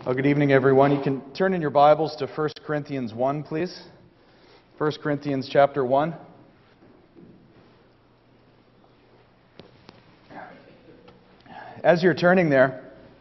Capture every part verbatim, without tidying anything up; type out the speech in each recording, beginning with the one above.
Well, good evening, everyone. You can turn in your Bibles to First Corinthians one, please. First Corinthians chapter one. As you're turning there,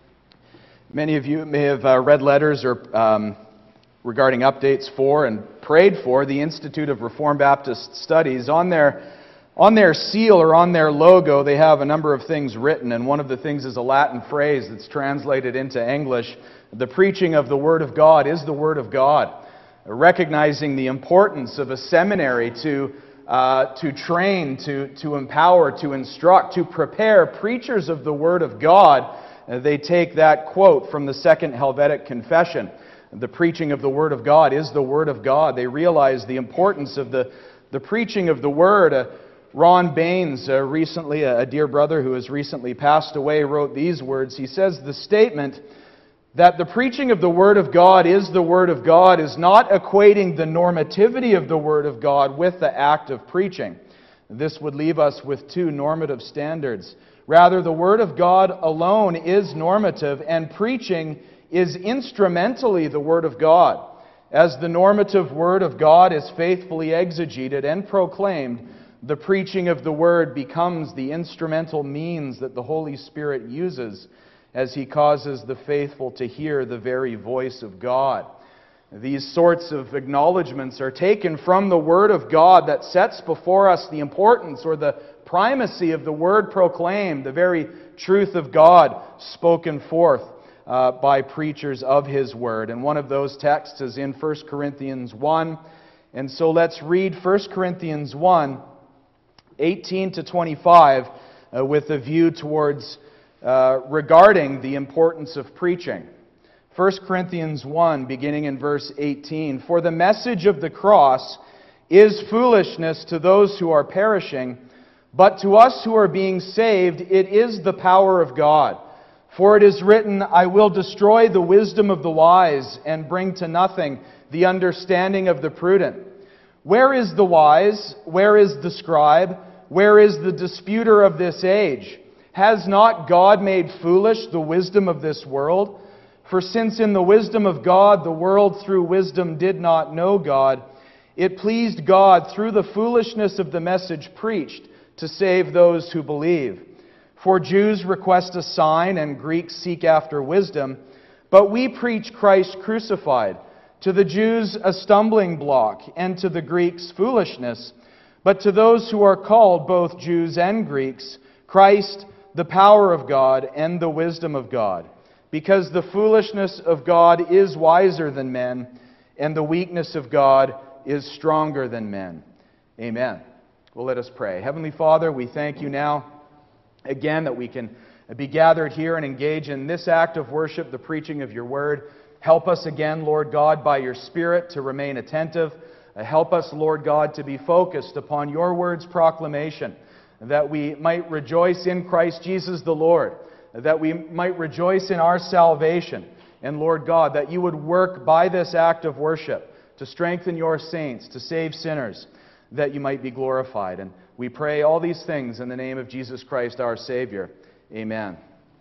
many of you may have uh, read letters or um, regarding updates for and prayed for the Institute of Reformed Baptist Studies. On their On their seal or on their logo, they have a number of things written, and one of the things is a Latin phrase that's translated into English. The preaching of the Word of God is the Word of God, recognizing the importance of a seminary to uh, to train, to, to empower, to instruct, to prepare preachers of the Word of God. Uh, they take that quote from the Second Helvetic Confession. The preaching of the Word of God is the Word of God. They realize the importance of the, the preaching of the Word. Uh, Ron Baines, uh, recently, a, a dear brother who has recently passed away, wrote these words. He says, "The statement that the preaching of the Word of God is the Word of God is not equating the normativity of the Word of God with the act of preaching. This would leave us with two normative standards. Rather, the Word of God alone is normative, and preaching is instrumentally the Word of God. As the normative Word of God is faithfully exegeted and proclaimed, the preaching of the Word becomes the instrumental means that the Holy Spirit uses as He causes the faithful to hear the very voice of God." These sorts of acknowledgments are taken from the Word of God that sets before us the importance or the primacy of the Word proclaimed, the very truth of God spoken forth uh, by preachers of His Word. And one of those texts is in First Corinthians one. And so let's read First Corinthians one, eighteen to twenty-five, uh, with a view towards uh, regarding the importance of preaching. First Corinthians one, beginning in verse eighteen. "For the message of the cross is foolishness to those who are perishing, but to us who are being saved it is the power of God. For it is written, I will destroy the wisdom of the wise and bring to nothing the understanding of the prudent. Where is the wise? Where is the scribe? Where is the disputer of this age? Has not God made foolish the wisdom of this world? For since in the wisdom of God the world through wisdom did not know God, it pleased God through the foolishness of the message preached to save those who believe. For Jews request a sign and Greeks seek after wisdom, but we preach Christ crucified. To the Jews a stumbling block, and to the Greeks foolishness. But to those who are called, both Jews and Greeks, Christ, the power of God and the wisdom of God. Because the foolishness of God is wiser than men, and the weakness of God is stronger than men." Amen. Well, let us pray. Heavenly Father, we thank You now again that we can be gathered here and engage in this act of worship, the preaching of Your Word. Help us again, Lord God, by Your Spirit to remain attentive. Help us, Lord God, to be focused upon Your Word's proclamation, that we might rejoice in Christ Jesus the Lord, that we might rejoice in our salvation. And Lord God, that You would work by this act of worship to strengthen Your saints, to save sinners, that You might be glorified. And we pray all these things in the name of Jesus Christ, our Savior. Amen.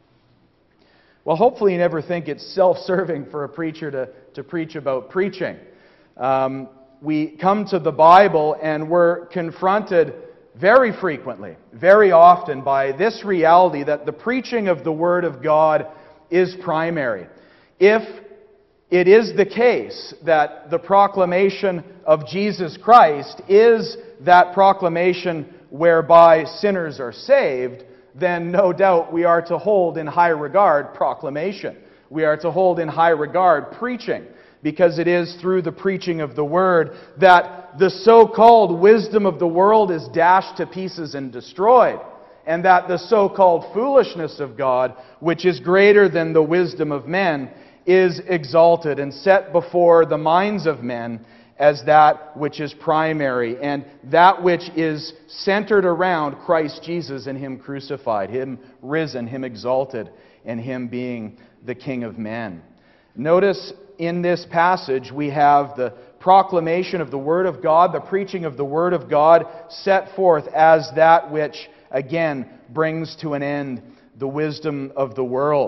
Well, hopefully you never think it's self-serving for a preacher to, to preach about preaching. Um, we come to the Bible and we're confronted very frequently, very often, by this reality that the preaching of the Word of God is primary. If it is the case that the proclamation of Jesus Christ is that proclamation whereby sinners are saved, then no doubt we are to hold in high regard proclamation. We are to hold in high regard preaching, because it is through the preaching of the Word that the so-called wisdom of the world is dashed to pieces and destroyed, and that the so-called foolishness of God, which is greater than the wisdom of men, is exalted and set before the minds of men as that which is primary, and that which is centered around Christ Jesus and Him crucified, Him risen, Him exalted, and Him being the King of men. Notice in this passage we have the proclamation of the Word of God, the preaching of the Word of God set forth as that which, again, brings to an end the wisdom of the world.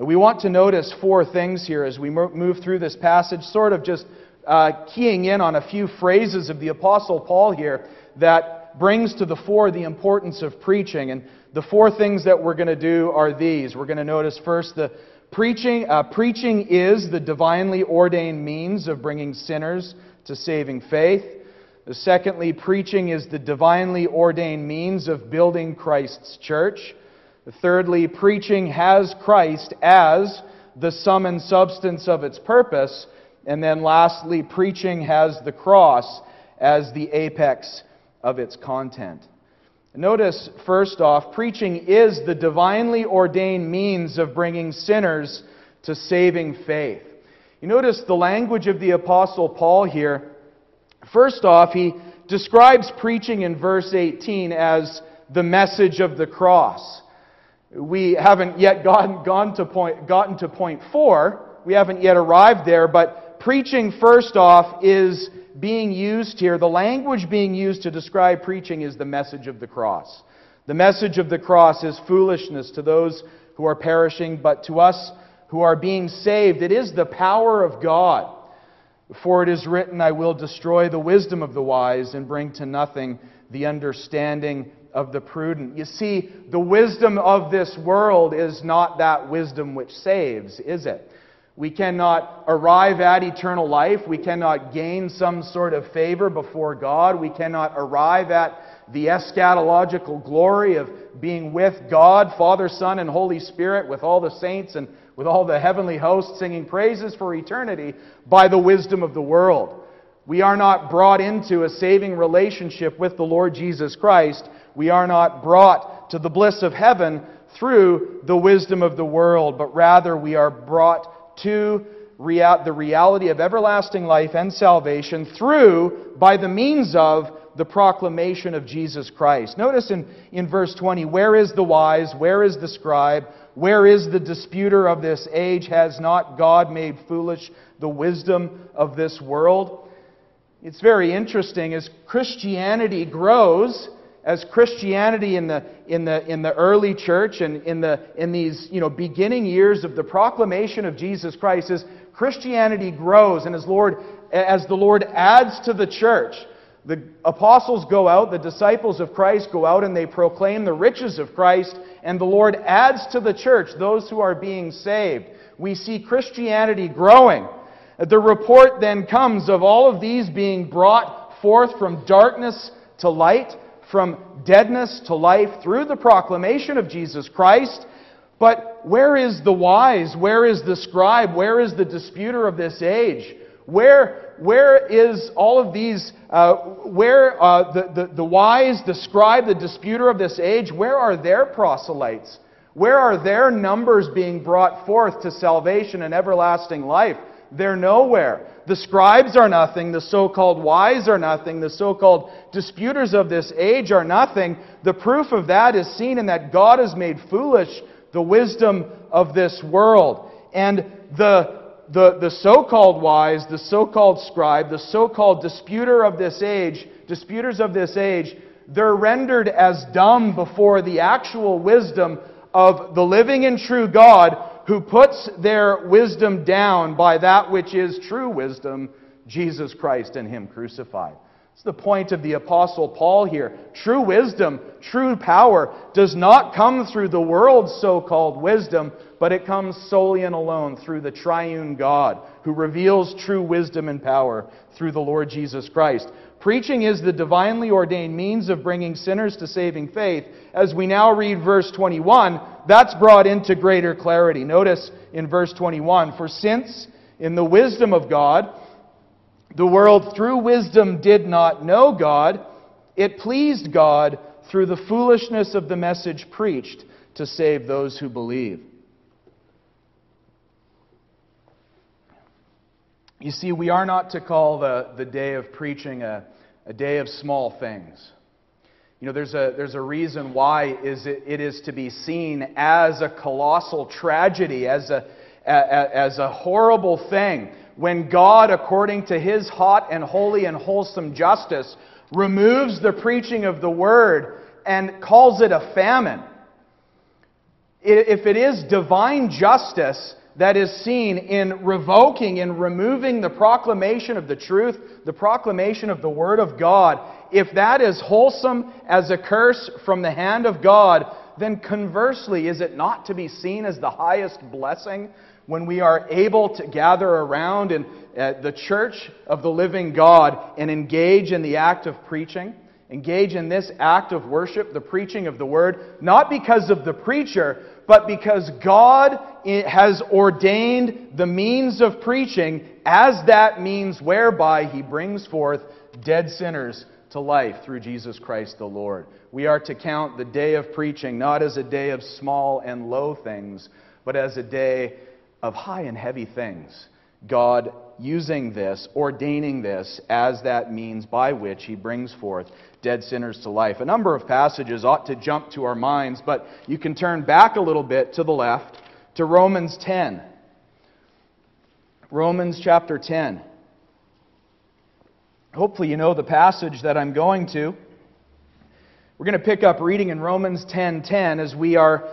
We want to notice four things here as we move through this passage, sort of just uh, keying in on a few phrases of the Apostle Paul here that brings to the fore the importance of preaching. And the four things that we're going to do are these. We're going to notice first the preaching. Uh, preaching is the divinely ordained means of bringing sinners to saving faith. Secondly, preaching is the divinely ordained means of building Christ's church. Thirdly, preaching has Christ as the sum and substance of its purpose. And then lastly, preaching has the cross as the apex of its content. Notice, first off, preaching is the divinely ordained means of bringing sinners to saving faith. You notice the language of the Apostle Paul here. First off, he describes preaching in verse eighteen as the message of the cross. We haven't yet gotten, gone to point, gotten to point four. We haven't yet arrived there, but preaching, first off, is being used here. The language being used to describe preaching is the message of the cross. The message of the cross is foolishness to those who are perishing, but to us who are being saved, it is the power of God. For it is written, I will destroy the wisdom of the wise and bring to nothing the understanding of the prudent. You see, the wisdom of this world is not that wisdom which saves, is it? We cannot arrive at eternal life. We cannot gain some sort of favor before God. We cannot arrive at the eschatological glory of being with God, Father, Son, and Holy Spirit, with all the saints and with all the heavenly hosts singing praises for eternity by the wisdom of the world. We are not brought into a saving relationship with the Lord Jesus Christ. We are not brought to the bliss of heaven through the wisdom of the world, but rather we are brought to rea- the reality of everlasting life and salvation through, by the means of, the proclamation of Jesus Christ. Notice in, in verse twenty, where is the wise? Where is the scribe? Where is the disputer of this age? Has not God made foolish the wisdom of this world? It's very interesting. As Christianity grows, as Christianity in the in the in the early church and in the in these you know beginning years of the proclamation of Jesus Christ, as Christianity grows and as Lord as the Lord adds to the church, the apostles go out, the disciples of Christ go out, and they proclaim the riches of Christ, and the Lord adds to the church those who are being saved. We see Christianity growing. The report then comes of all of these being brought forth from darkness to light, from deadness to life through the proclamation of Jesus Christ. But where is the wise? Where is the scribe? Where is the disputer of this age? Where, where is all of these, uh, where uh, the, the, the wise, the scribe, the disputer of this age, where are their proselytes? Where are their numbers being brought forth to salvation and everlasting life? They're nowhere. The scribes are nothing. The so-called wise are nothing. The so-called disputers of this age are nothing. The proof of that is seen in that God has made foolish the wisdom of this world. And the The, the so-called wise, the so-called scribe, the so-called disputer of this age, disputers of this age, they're rendered as dumb before the actual wisdom of the living and true God, who puts their wisdom down by that which is true wisdom, Jesus Christ and Him crucified. It's the point of the Apostle Paul here. True wisdom, true power does not come through the world's so-called wisdom, but it comes solely and alone through the triune God, who reveals true wisdom and power through the Lord Jesus Christ. Preaching is the divinely ordained means of bringing sinners to saving faith. As we now read verse twenty-one, that's brought into greater clarity. Notice in verse twenty-one, for since in the wisdom of God, the world through wisdom did not know God, it pleased God through the foolishness of the message preached to save those who believe. You see, we are not to call the, the day of preaching a, a day of small things. You know, there's a, there's a reason why is it, it is to be seen as a colossal tragedy, as a, a, as a horrible thing, when God, according to His hot and holy and wholesome justice, removes the preaching of the Word and calls it a famine. if it is divine justice that is seen in revoking and removing the proclamation of the truth, the proclamation of the Word of God, if that is wholesome as a curse from the hand of God, then conversely, is it not to be seen as the highest blessing when we are able to gather around in uh, the church of the living God and engage in the act of preaching? Engage in this act of worship, the preaching of the Word, not because of the preacher, but because God has ordained the means of preaching as that means whereby He brings forth dead sinners to life through Jesus Christ the Lord. We are to count the day of preaching not as a day of small and low things, but as a day of high and heavy things. God using this, ordaining this as that means by which He brings forth dead sinners to life. A number of passages ought to jump to our minds, but you can turn back a little bit to the left to Romans ten. Romans chapter ten. Hopefully you know the passage that I'm going to. We're going to pick up reading in Romans ten ten as we are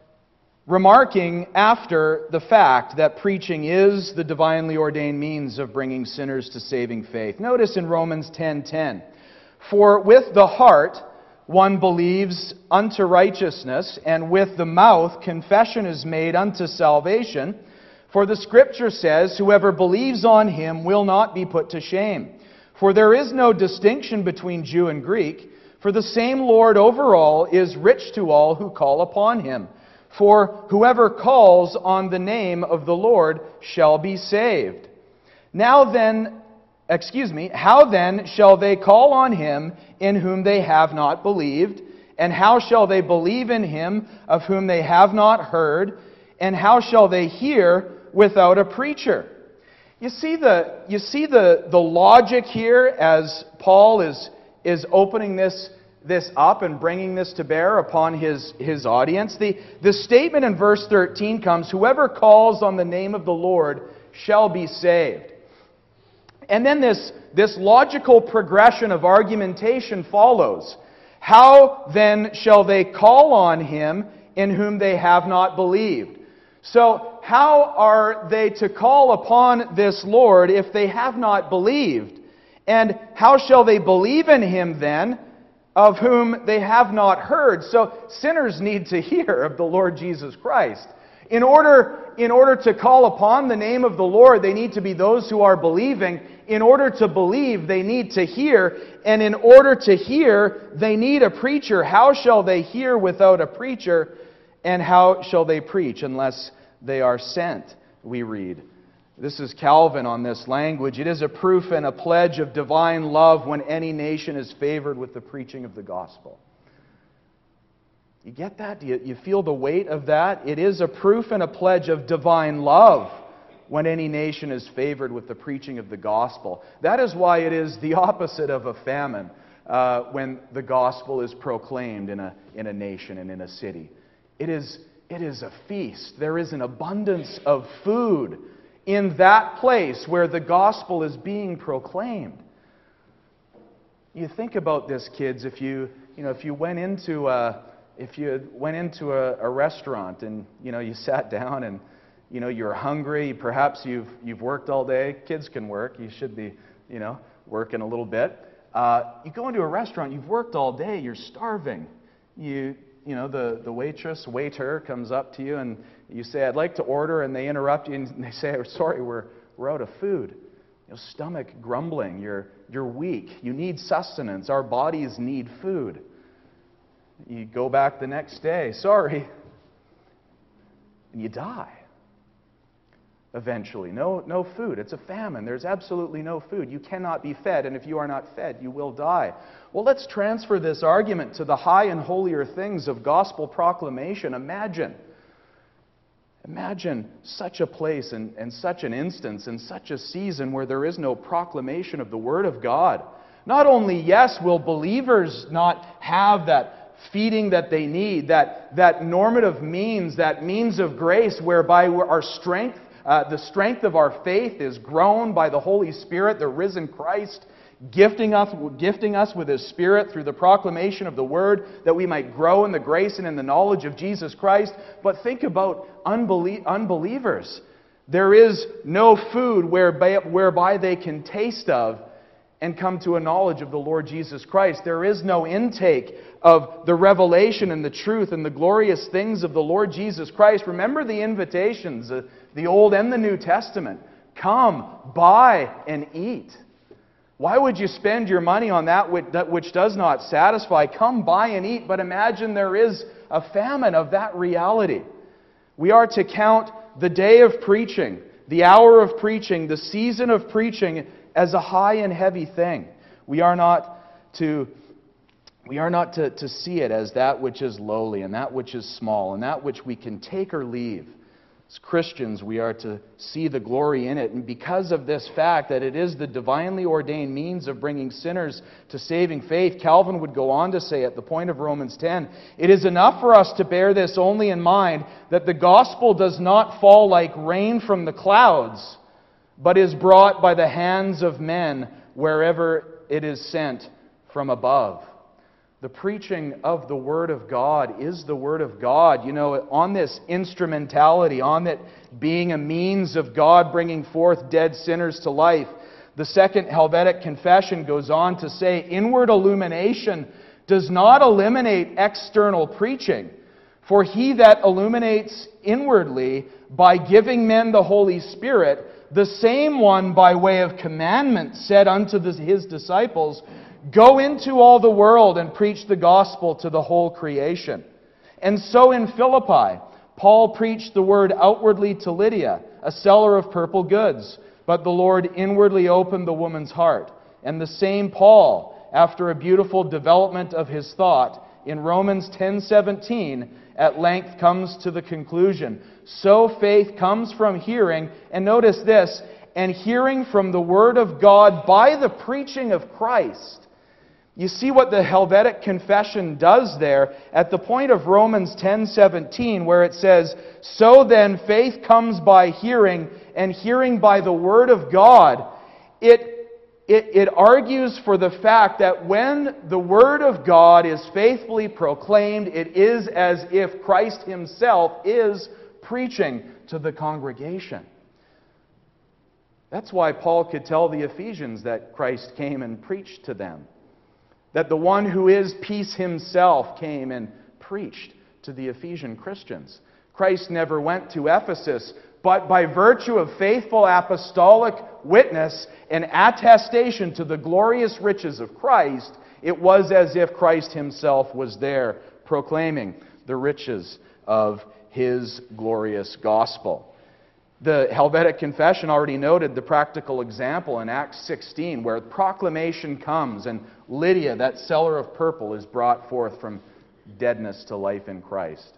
remarking after the fact that preaching is the divinely ordained means of bringing sinners to saving faith. Notice in Romans ten ten, "For with the heart one believes unto righteousness, and with the mouth confession is made unto salvation. For the Scripture says, Whoever believes on Him will not be put to shame. For there is no distinction between Jew and Greek, for the same Lord over all is rich to all who call upon Him. For whoever calls on the name of the Lord shall be saved. Now then, excuse me, how then shall they call on Him in whom they have not believed? And how shall they believe in Him of whom they have not heard? And how shall they hear without a preacher?" You see the, you see the, the logic here as Paul is, is opening this this up and bringing this to bear upon his, his audience. The, the statement in verse thirteen comes, "Whoever calls on the name of the Lord shall be saved." And then this, this logical progression of argumentation follows. How then shall they call on Him in whom they have not believed? So, how are they to call upon this Lord if they have not believed? And how shall they believe in Him then, of whom they have not heard? So sinners need to hear of the Lord Jesus Christ. In order, in order to call upon the name of the Lord, they need to be those who are believing. In order to believe, they need to hear. And in order to hear, they need a preacher. How shall they hear without a preacher? And how shall they preach unless they are sent? We read. This is Calvin on this language. "It is a proof and a pledge of divine love when any nation is favored with the preaching of the gospel." You get that? Do you, you feel the weight of that? It is a proof and a pledge of divine love when any nation is favored with the preaching of the gospel. That is why it is the opposite of a famine uh, when the gospel is proclaimed in a, in a nation and in a city. It is, it is a feast. There is an abundance of food in that place where the gospel is being proclaimed. You think about this, kids. If you, you know, if you went into a, if you went into a, a restaurant and you know you sat down and you know you're hungry, perhaps you've you've worked all day. Kids can work. You should be, you know, working a little bit. Uh, you go into a restaurant. You've worked all day. You're starving. You you know the the waitress, waiter comes up to you and you say, "I'd like to order," and they interrupt you and they say, "Sorry, we're we're out of food." You know, stomach grumbling. You're you're weak. You need sustenance. Our bodies need food. You go back the next day. "Sorry," and you die. Eventually, no no food. It's a famine. There's absolutely no food. You cannot be fed, and if you are not fed, you will die. Well, let's transfer this argument to the high and holier things of gospel proclamation. Imagine. Imagine such a place and, and such an instance and such a season where there is no proclamation of the Word of God. Not only, yes, will believers not have that feeding that they need, that, that normative means, that means of grace whereby our strength, uh, the strength of our faith is grown by the Holy Spirit, the risen Christ, gifting us, gifting us with His Spirit through the proclamation of the Word, that we might grow in the grace and in the knowledge of Jesus Christ. But think about unbelie- unbelievers. There is no food whereby, whereby they can taste of and come to a knowledge of the Lord Jesus Christ. There is no intake of the revelation and the truth and the glorious things of the Lord Jesus Christ. Remember the invitations, uh, the Old and the New Testament. Come, buy, and eat. Why would you spend your money on that which, that which does not satisfy? Come, buy, and eat. But imagine there is a famine of that reality. We are to count the day of preaching, the hour of preaching, the season of preaching as a high and heavy thing. We are not to, we are not to, to see it as that which is lowly and that which is small and that which we can take or leave. As Christians, we are to see the glory in it. And because of this fact that it is the divinely ordained means of bringing sinners to saving faith, Calvin would go on to say at the point of Romans ten, it is enough for us to bear this only in mind, that the gospel does not fall like rain from the clouds, but is brought by the hands of men wherever it is sent from above. The preaching of the Word of God is the Word of God. You know, on this instrumentality, on it being a means of God bringing forth dead sinners to life, the Second Helvetic Confession goes on to say, inward illumination does not eliminate external preaching. For he that illuminates inwardly by giving men the Holy Spirit, the same one by way of commandment said unto the, his disciples, go into all the world and preach the gospel to the whole creation. And so in Philippi, Paul preached the word outwardly to Lydia, a seller of purple goods, but the Lord inwardly opened the woman's heart. And the same Paul, after a beautiful development of his thought, in Romans ten seventeen, at length comes to the conclusion, so faith comes from hearing, and notice this, and hearing from the word of God by the preaching of Christ. You see what the Helvetic Confession does there at the point of Romans ten seventeen, where it says, so then faith comes by hearing, and hearing by the Word of God. It, it, it argues for the fact that when the Word of God is faithfully proclaimed, it is as if Christ Himself is preaching to the congregation. That's why Paul could tell the Ephesians that Christ came and preached to them. That the one who is peace Himself came and preached to the Ephesian Christians. Christ never went to Ephesus, but by virtue of faithful apostolic witness and attestation to the glorious riches of Christ, it was as if Christ Himself was there proclaiming the riches of His glorious gospel. The Helvetic Confession already noted the practical example in Acts sixteen, where proclamation comes and Lydia, that seller of purple, is brought forth from deadness to life in Christ.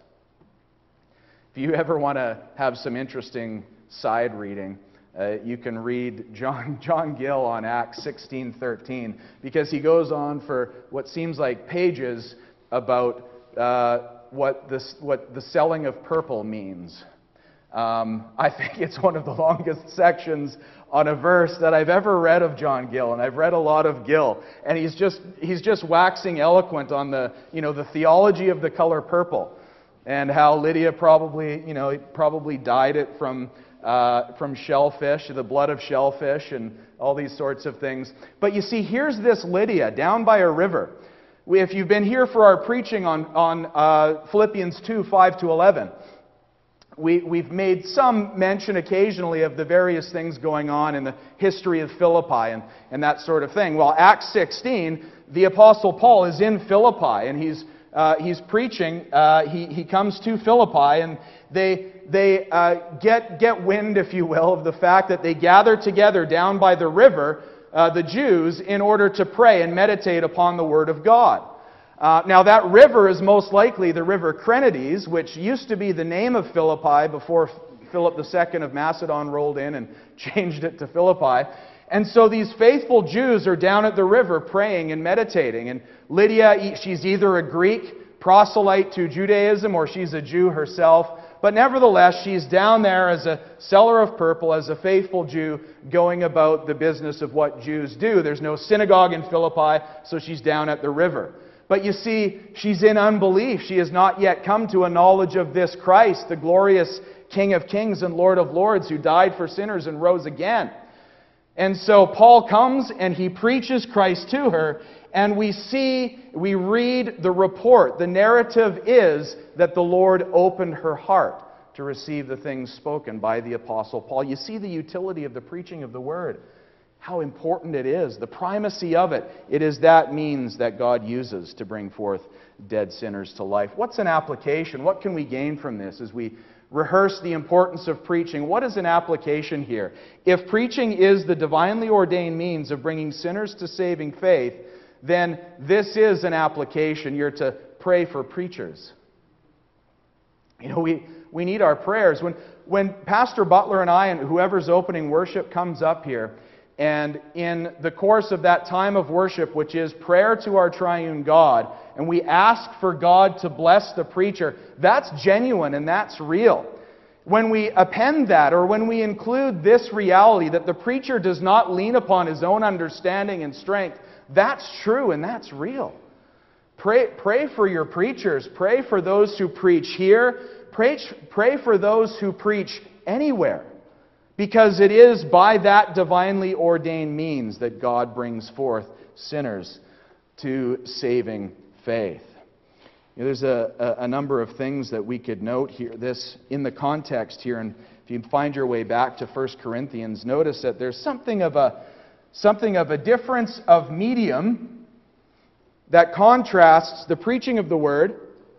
If you ever want to have some interesting side reading, uh, you can read John, John Gill on Acts sixteen thirteen, because he goes on for what seems like pages about uh, what, this, what the selling of purple means. Um, I think it's one of the longest sections on a verse that I've ever read of John Gill, and I've read a lot of Gill, and he's just he's just waxing eloquent on the you know the theology of the color purple, and how Lydia probably you know probably dyed it from uh, from shellfish, the blood of shellfish, and all these sorts of things. But you see, here's this Lydia down by a river. We, if you've been here for our preaching on on uh, Philippians two five to eleven. We, we've made some mention occasionally of the various things going on in the history of Philippi and, and that sort of thing. Well, Acts sixteen, the Apostle Paul is in Philippi, and he's, uh, he's preaching. Uh, he, he comes to Philippi, and they, they uh, get, get wind, if you will, of the fact that they gather together down by the river, uh, the Jews, in order to pray and meditate upon the Word of God. Uh, now, that river is most likely the river Crenides, which used to be the name of Philippi before Philip the Second of Macedon rolled in and changed it to Philippi. And so these faithful Jews are down at the river praying and meditating. And Lydia, she's either a Greek proselyte to Judaism or she's a Jew herself But nevertheless, she's down there as a seller of purple, as a faithful Jew, going about the business of what Jews do. There's no synagogue in Philippi, so she's down at the river. But you see, she's in unbelief. She has not yet come to a knowledge of this Christ, the glorious King of Kings and Lord of Lords, who died for sinners and rose again. And so Paul comes and he preaches Christ to her, and we see, we read the report. The narrative is that the Lord opened her heart to receive the things spoken by the Apostle Paul. You see the utility of the preaching of the Word, how important it is, the primacy of it. It is that means that God uses to bring forth dead sinners to life. What's an application? What can we gain from this as we rehearse the importance of preaching? What is an application here? If preaching is the divinely ordained means of bringing sinners to saving faith, then this is an application. You're to pray for preachers. You know, we, we need our prayers. When, when Pastor Butler and I and whoever's opening worship comes up here, and in the course of that time of worship, which is prayer to our triune God, and we ask for God to bless the preacher, that's genuine and that's real. When we append that, or when we include this reality that the preacher does not lean upon his own understanding and strength, that's true and that's real. Pray, pray for your preachers. Pray for those who preach here. Pray, pray for those who preach anywhere. Because it is by that divinely ordained means that God brings forth sinners to saving faith. You know, there's a, a, a number of things that we could note here. This in the context here, and if you find your way back to First Corinthians, notice that there's something of a something of a difference of medium that contrasts the preaching of the Word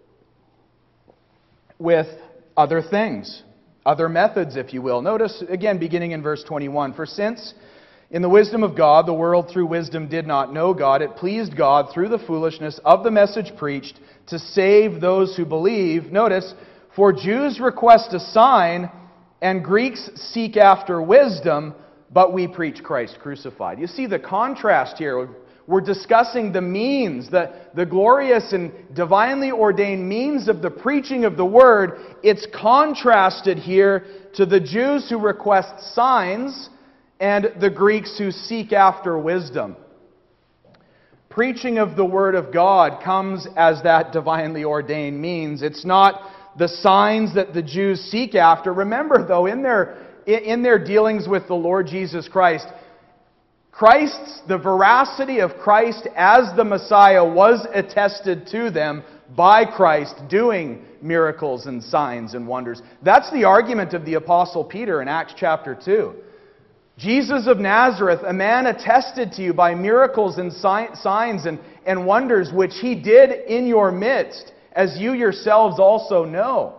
with other things. Other methods, if you will. Notice, again, beginning in verse twenty-one. For since, in the wisdom of God, the world through wisdom did not know God, it pleased God, through the foolishness of the message preached, to save those who believe. Notice, for Jews request a sign, and Greeks seek after wisdom, but we preach Christ crucified. You see the contrast here. We're discussing the means, the, the glorious and divinely ordained means of the preaching of the Word. It's contrasted here to the Jews who request signs and the Greeks who seek after wisdom. Preaching of the Word of God comes as that divinely ordained means. It's not the signs that the Jews seek after. Remember, though, in their, in their dealings with the Lord Jesus Christ, Christ's, the veracity of Christ as the Messiah was attested to them by Christ doing miracles and signs and wonders. That's the argument of the Apostle Peter in Acts chapter two. Jesus of Nazareth, a man attested to you by miracles and signs and, and wonders which he did in your midst, as you yourselves also know.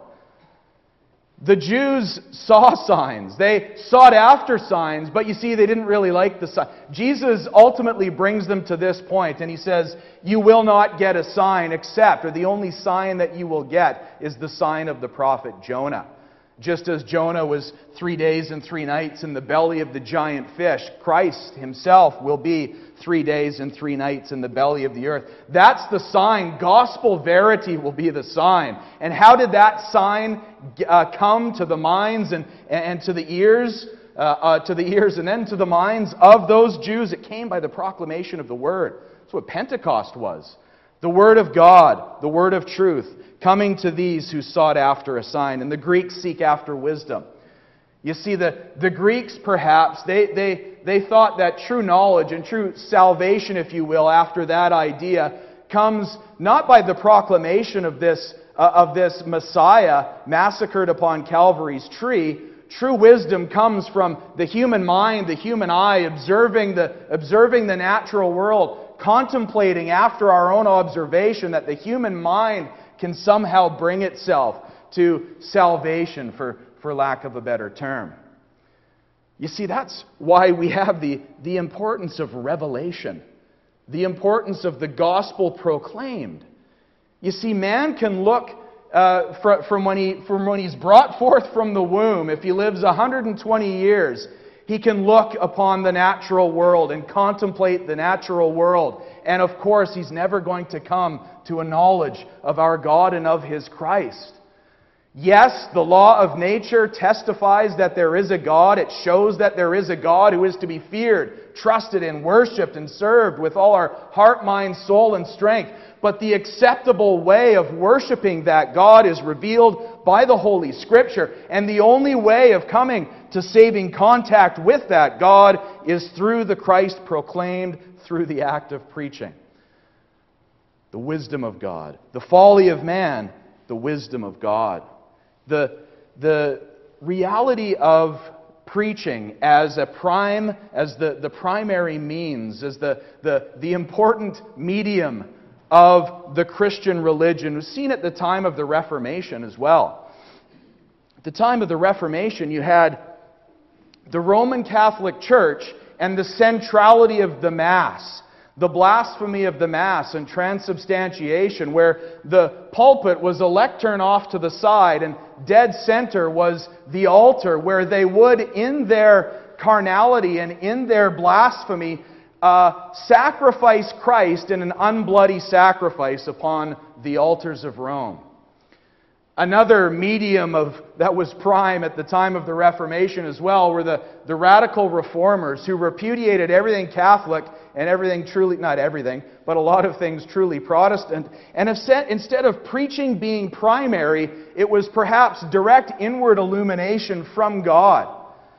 The Jews saw signs. They sought after signs, but you see, they didn't really like the sign. Jesus ultimately brings them to this point, and he says, you will not get a sign except, or the only sign that you will get is the sign of the prophet Jonah. Just as Jonah was three days and three nights in the belly of the giant fish, Christ himself will be three days and three nights in the belly of the earth. That's the sign. Gospel verity will be the sign. And how did that sign uh, come to the minds and, and to the ears, uh, uh, to the ears and then to the minds of those Jews? It came by the proclamation of the Word. That's what Pentecost was. The Word of God, the Word of truth, coming to these who sought after a sign. And the Greeks seek after wisdom. You see, the, the Greeks perhaps, they, they, they thought that true knowledge and true salvation, if you will, after that idea, comes not by the proclamation of this, uh, of this Messiah massacred upon Calvary's tree. True wisdom comes from the human mind, the human eye, observing the, observing the natural world, contemplating after our own observation that the human mind can somehow bring itself to salvation, for, for lack of a better term. You see, that's why we have the, the importance of revelation, the importance of the gospel proclaimed. You see, man can look uh, fr- from, when he, from when he's brought forth from the womb, if he lives one hundred twenty years, he can look upon the natural world and contemplate the natural world. And of course, he's never going to come to a knowledge of our God and of His Christ. Yes, the law of nature testifies that there is a God. It shows that there is a God who is to be feared, trusted in, worshipped, and served with all our heart, mind, soul, and strength. But the acceptable way of worshiping that God is revealed by the Holy Scripture. And the only way of coming to saving contact with that God is through the Christ proclaimed through the act of preaching. The wisdom of God. The folly of man, the wisdom of God. The, the reality of preaching as a prime, as the, the primary means, as the, the, the important medium of the Christian religion was seen at the time of the Reformation as well. At the time of the Reformation, you had the Roman Catholic Church and the centrality of the Mass, the blasphemy of the Mass and transubstantiation, where the pulpit was a lectern off to the side and dead center was the altar, where they would, in their carnality and in their blasphemy, uh, sacrifice Christ in an unbloody sacrifice upon the altars of Rome. Another medium of that was prime at the time of the Reformation as well were the, the radical reformers who repudiated everything Catholic and everything truly, not everything, but a lot of things truly Protestant. And have said, instead of preaching being primary, it was perhaps direct inward illumination from God.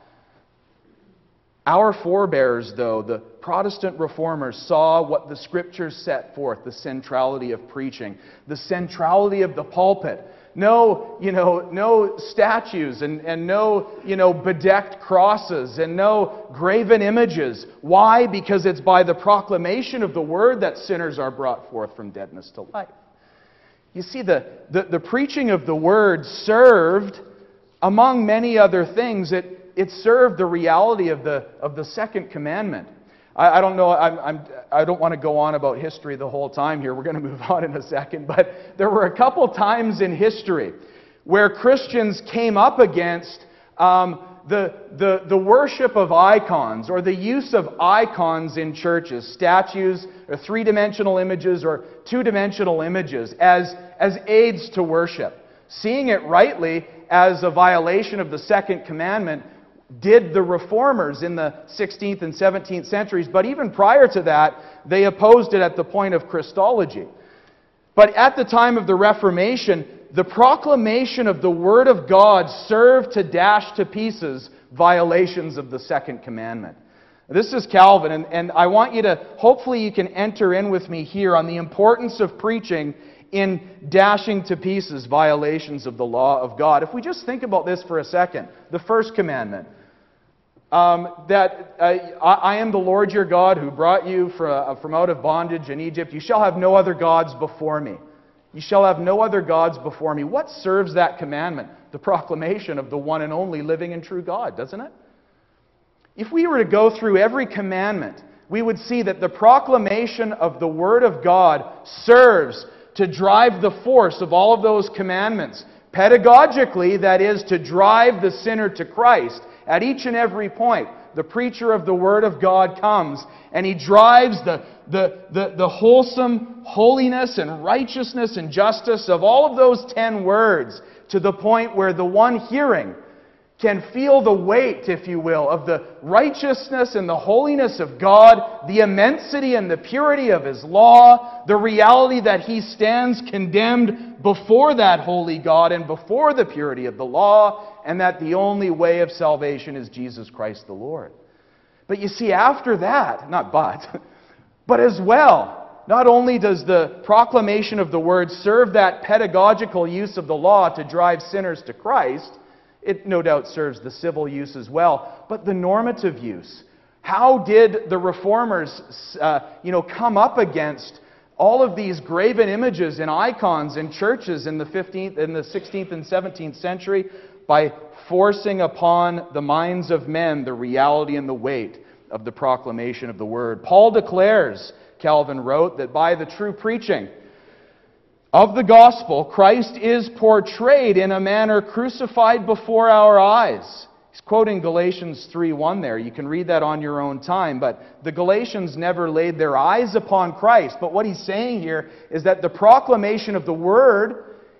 Our forebears, though, the Protestant reformers, saw what the Scriptures set forth, the centrality of preaching, the centrality of the pulpit. No, you know, no statues and, and no, you know, bedecked crosses and no graven images. Why? Because it's by the proclamation of the Word that sinners are brought forth from deadness to life. You see, the, the, the preaching of the Word served, among many other things, it, it served the reality of the, of the second commandment. I, I don't know, I'm, I'm, I don't want to go on about history the whole time here. We're going to move on in a second. But there were a couple times in history where Christians came up against um, the, the, the worship of icons or the use of icons in churches, statues or three-dimensional images or two-dimensional images as, as aids to worship. Seeing it rightly as a violation of the second commandment did the reformers in the sixteenth and seventeenth centuries, but even prior to that, they opposed it at the point of Christology. But at the time of the Reformation, the proclamation of the Word of God served to dash to pieces violations of the second commandment. This is Calvin, and, and I want you to, hopefully you can enter in with me here on the importance of preaching in dashing to pieces violations of the law of God. If we just think about this for a second, the first commandment, um, that uh, I, I am the Lord your God who brought you from, uh, from out of bondage in Egypt. You shall have no other gods before me. You shall have no other gods before me. What serves that commandment? The proclamation of the one and only living and true God, doesn't it? If we were to go through every commandment, we would see that the proclamation of the Word of God serves to drive the force of all of those commandments. Pedagogically, that is, to drive the sinner to Christ. At each and every point, the preacher of the Word of God comes, and he drives the, the, the, the wholesome holiness and righteousness and justice of all of those ten words to the point where the one hearing can feel the weight, if you will, of the righteousness and the holiness of God, the immensity and the purity of His law, the reality that he stands condemned before that holy God and before the purity of the law, and that the only way of salvation is Jesus Christ the Lord. But you see, after that, not but, but as well, not only does the proclamation of the Word serve that pedagogical use of the law to drive sinners to Christ, it no doubt serves the civil use as well, but the normative use. How did the reformers uh, you know, come up against all of these graven images and icons in churches in the fifteenth, in the sixteenth and seventeenth century? By forcing upon the minds of men the reality and the weight of the proclamation of the Word. Paul declares, Calvin wrote, that by the true preaching of the gospel, Christ is portrayed in a manner crucified before our eyes. He's quoting Galatians three one there. You can read that on your own time. But the Galatians never laid their eyes upon Christ. But what he's saying here is that the proclamation of the Word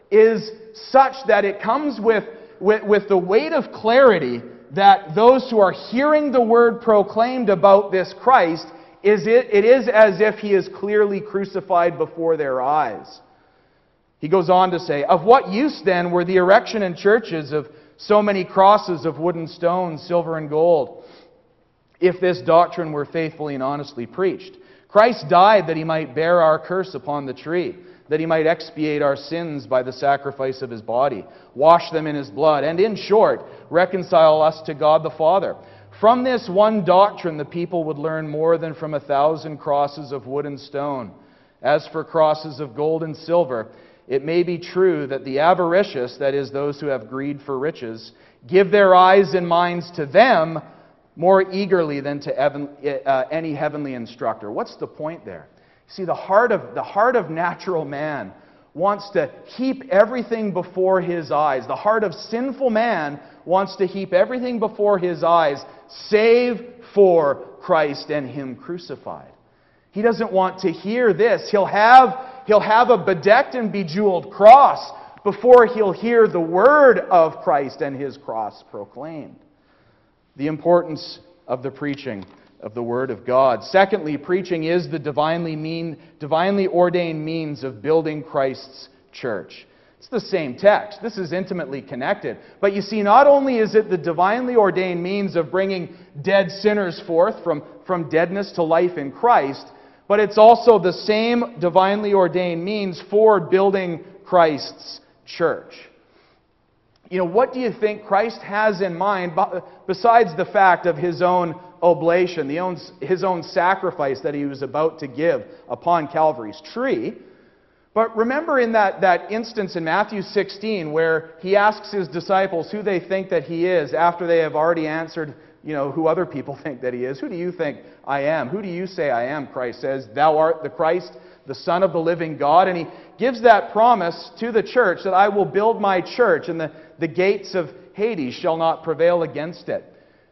is such that it comes with, with, with the weight of clarity that those who are hearing the word proclaimed about this Christ, is it, it is as if he is clearly crucified before their eyes. He goes on to say, "Of what use then were the erection in churches of so many crosses of wood and stone, silver and gold, if this doctrine were faithfully and honestly preached? Christ died that he might bear our curse upon the tree, that he might expiate our sins by the sacrifice of his body, wash them in his blood, and in short, reconcile us to God the Father. From this one doctrine the people would learn more than from a thousand crosses of wood and stone. As for crosses of gold and silver, it may be true that the avaricious, that is, those who have greed for riches, give their eyes and minds to them more eagerly than to heaven, uh, any heavenly instructor." What's the point there? See, the heart of the heart of natural man wants to heap everything before his eyes. The heart of sinful man wants to heap everything before his eyes, save for Christ and him crucified. He doesn't want to hear this. He'll have, he'll have a bedecked and bejeweled cross before he'll hear the word of Christ and his cross proclaimed. The importance of the preaching of the Word of God. Secondly, preaching is the divinely mean, divinely ordained means of building Christ's church. It's the same text. This is intimately connected. But you see, not only is it the divinely ordained means of bringing dead sinners forth from, from deadness to life in Christ, but it's also the same divinely ordained means for building Christ's church. You know, what do you think Christ has in mind besides the fact of his own oblation, the own, his own sacrifice that he was about to give upon Calvary's tree? But remember in that, that instance in Matthew sixteen where he asks his disciples who they think that he is after they have already answered, you know, who other people think that he is. "Who do you think I am? Who do you say I am?" Christ says, "Thou art the Christ, the Son of the living God." And he gives that promise to the church that I will build my church and the, the gates of Hades shall not prevail against it.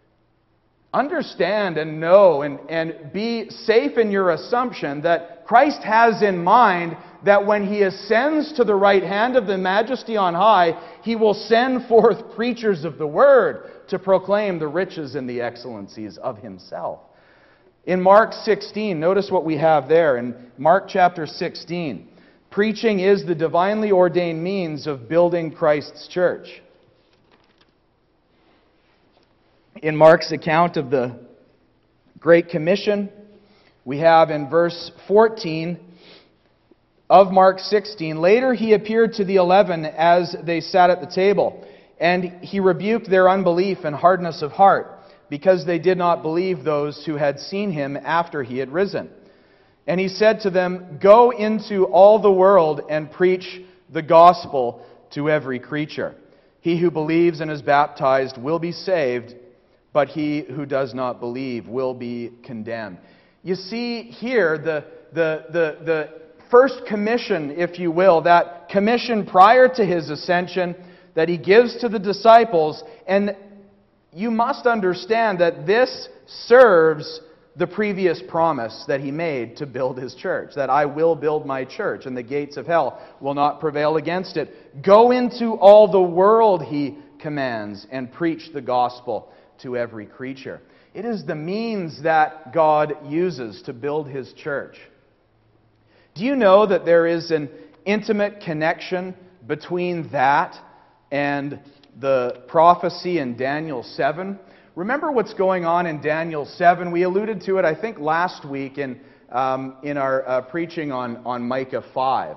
Understand and know and, and be safe in your assumption that Christ has in mind that when he ascends to the right hand of the majesty on high, he will send forth preachers of the word to proclaim the riches and the excellencies of himself. In Mark sixteen, notice what we have there. In Mark chapter sixteen, preaching is the divinely ordained means of building Christ's church. In Mark's account of the Great Commission, we have in verse fourteen of Mark sixteen, "Later he appeared to the eleven as they sat at the table, and he rebuked their unbelief and hardness of heart, because they did not believe those who had seen him after he had risen. And he said to them, Go into all the world and preach the gospel to every creature. He who believes and is baptized will be saved, but he who does not believe will be condemned." You see here the, the, the, the first commission, if you will, that commission prior to his ascension that he gives to the disciples. And you must understand that this serves the previous promise that he made to build his church, that I will build my church and the gates of hell will not prevail against it. Go into all the world, he commands, and preach the gospel to every creature. It is the means that God uses to build his church. Do you know that there is an intimate connection between that and the prophecy in Daniel seven? Remember what's going on in Daniel seven? We alluded to it, I think, last week in, um, in our uh, preaching on, on Micah five.